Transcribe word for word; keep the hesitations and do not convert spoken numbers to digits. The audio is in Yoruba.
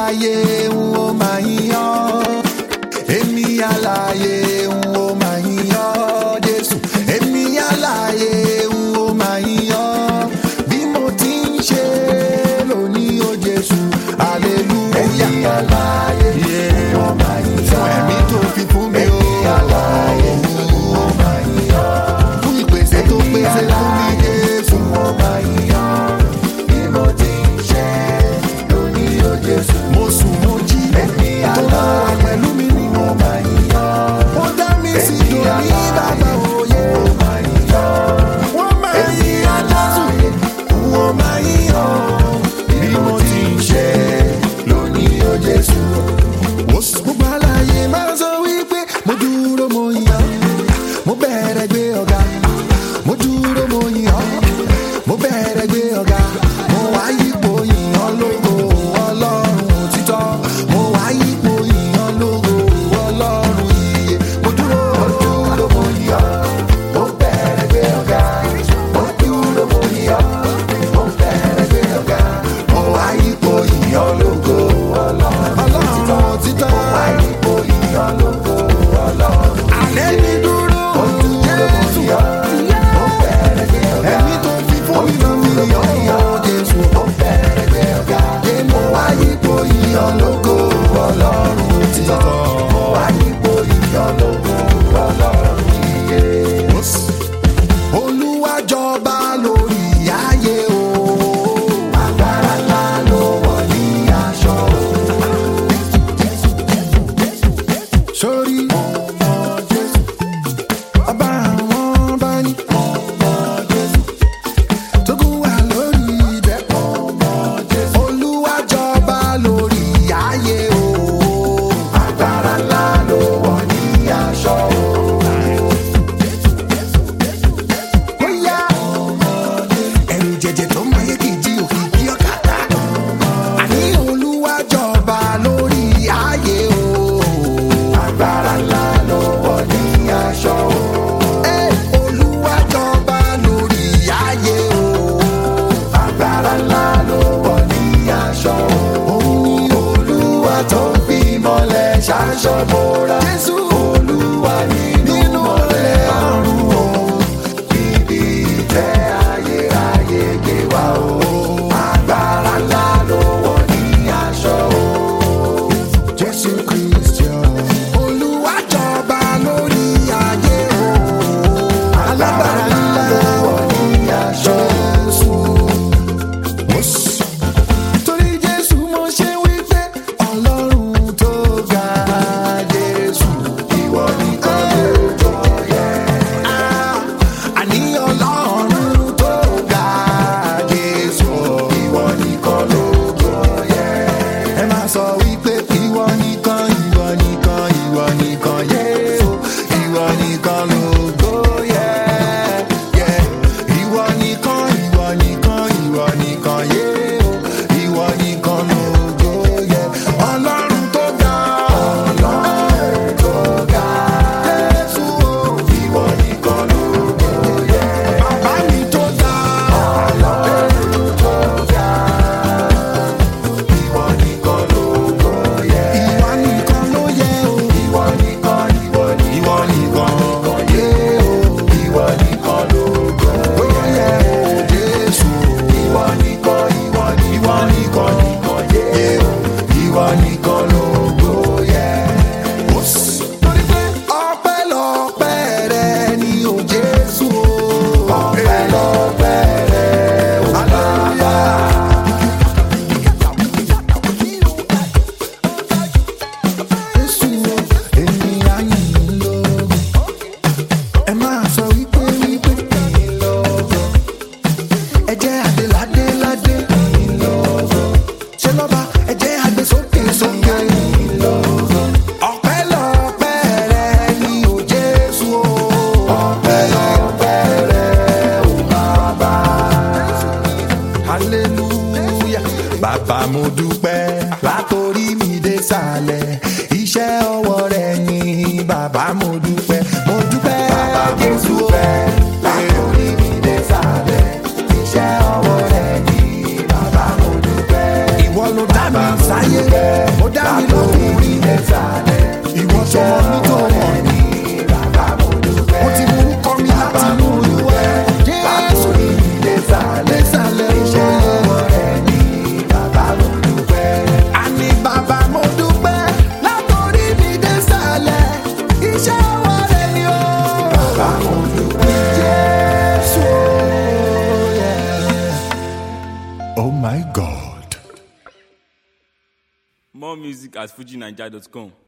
alààyè n ó máa yìn ọ́. Èmi alààyè n ó máa yìn ọ́ Jésù. Èmi alààyè n ó máa yìn ọ́. Bí mo ti ń ṣe lónìí o Jésù, hallelujah. Èmi alààyè n ó máa yìn ọ́. Fún ẹ̀mí tó fi fún mi o. Èmi alààyè n ó máa yìn ọ́. Fún ìpèsè tó pèsè fún mi Jésù, n ó máa yìn ọ́. Bí mo ti ń ṣe lónìí o Jésù, mo sùn mo jí. Èmi alààyè pẹ̀lú mi ni mo máa yìn ọ́. Wọ́n dá mi sí lórí bàbá òye. Wọ́n máa yìn ọ́. Wọ́n máa yìn ọ́ Jésù. Wọ́n máa yìn ọ́. Bí mo ti ń ṣe lónìí o Jésù. Gbogbo alààyè máa sọ wípé mo dúró mo yìn ọ́. Mo bẹ̀rẹ̀ gbé ọ̀gá. Mo dúró mo yìn ọ́. Mo bẹ̀rẹ̀ gbé ọ̀gá. Mo wá yípo yìn ọ́ lógo Ọlọ́run òtítọ́. Mo wá yípo yìn ọ́ lógo Ọlọ́run ìyè. Mo dúró mo dúró mo yìn ọ́. Mo bẹ̀rẹ̀ gbé ọ̀gá. Mo dúró mo yìn ọ́. Mo bẹ̀rẹ̀ gbé ọ̀gá. Mo wá yípo yìn ọ́ lógo Ọlọ́run òtítọ́. Mo wá yípo yìn ọ́ lógo Ọlọ́run ìyè. Àlẹ́ mi dúró mo dúró mo yìn ọ́. Mo bẹ̀rẹ̀ gbé ọ̀gá. Ẹ̀mí tó fi fún mi náà mi yọ̀ ọ́ Jésù. Mo bẹ̀rẹ̀ gbé ọ̀gá. Mo wá yípo yìn ọ́ lógo Ọlọ́run òtítọ́. Mo wá yípo yìn ọ́ lógo Ọlọ́run ìyè. Olúwa jọba lórí ayé o. Agbára ńlá ló wọ̀ ní aṣọ o. Sórí ọmọ Jésù, ọba àwọn ọba ní ọmọ Jésù. Tógun wà lórí ibẹ̀ ọmọ Jésù. Olúwa jọba lórí ayé o. Agbára ńlá ló wọ̀ ní aṣọ o. Bóyá ẹ̀rù jẹ̀jẹ̀ tó máa yé kì í jí òkìkí ọ̀kadà. Àní Olúwa jọba lórí ayé o. Agbára ńlá ló wọ̀ ní aṣọ o. Ẹ́, Olúwa jọba lórí ayé o. Agbára ńlá ló wọ̀ ní aṣọ o. Òun ni Olúwa tó fi mọ́lẹ̀ ṣaṣọ bora. Jésù Olúwa nínú mọ́lẹ̀ ọ̀run o. Ibi ìtẹ́ ayérayé gbé wa o. Agbára ńlá ló wọ̀ ní aṣọ o. Jésù Kristi o. Olúwa jọba lórí ayé o. Alágbára ńlá ló wọ̀ ní aṣọ Jésù. Torí Jésù mo ṣe wípé Ọlọ́run tó ga Jésù, ìwọ nìkan lógo yẹ. Ah, àní Ọlọ́run tó ga Jésù, ìwọ nìkan lógo yẹ. Ẹ máa sọ wípé ìwọ nìkan, ìwọ nìkan, ìwọ nìkan yẹ o. Ìwọ nìkan lógo yẹ. Yẹ. Ìwọ nìkan, ìwọ nìkan, ìwọ nìkan yẹ o. Ìwọ nìkan lógo yẹ. Ọlọ́run tó ga. Ọlọ́run tó ga. Jésù o. Ìwọ nìkan lógo yẹ. Bàbá mi tó ga. Ọlọ́run tó ga. Ìwọ nìkan lógo yẹ. Ìwọ nìkan ló yẹ o. Ìwọ nìkan, ìwọ nìkan, ìwọ nìkan yẹ o. Ìwọ nìkan lógo yẹ o. Jésù. Ìwọ nìkan, ìwọ nìkan, ìwọ nìkan yẹ o. Ìwọ nìkan lógo yẹ. Torí pé ọpẹ́lọpẹ́ rẹ ni o Jésù o. Ọpẹ́lọpẹ́ rẹ o Bàbá. Jésù o, èmi á yìn ín lógo. Ẹ máa sọ wípé wípé yìn lógo. Ẹ jẹ́ adé ládé ládé yìn lógo. Ṣé lọ́ba ẹ jẹ́ adé sókè sókè yìn lógo. Ọpẹ́lọpẹ́ rẹ ni o Jésù o. Ọpẹ́lọpẹ́ rẹ o Bàbá. Hallelujah. Bàbá mo dúpẹ́ látòrí mi dé sàlẹ̀. Iṣẹ́ ọwọ́ rẹ ni bàbá mo dúpẹ́. Mo dúpẹ́ bàbá mo dúpẹ́ látòrí mi dé sàlẹ̀. Iṣẹ́ ọwọ́ rẹ ni bàbá mo dúpẹ́. Ìwọ ló dá mi sáyé. ó dá mi lọ́kùnrin ìwọ tó mọ mi tó mọ̀ mí. Mo ti mú kọ́ mi láti mú olúwa Jésù lẹ́sàlẹ̀ iṣẹ́ rẹ̀ ní bàbá mo dúpẹ́. Àní bàbá mo dúpẹ́ látòrí mi dẹ́sàlẹ̀ iṣẹ́ rẹ̀ ni ó. Bàbá mo dúpẹ́ Jésù. Oh my God. More music at fuji naija dot com.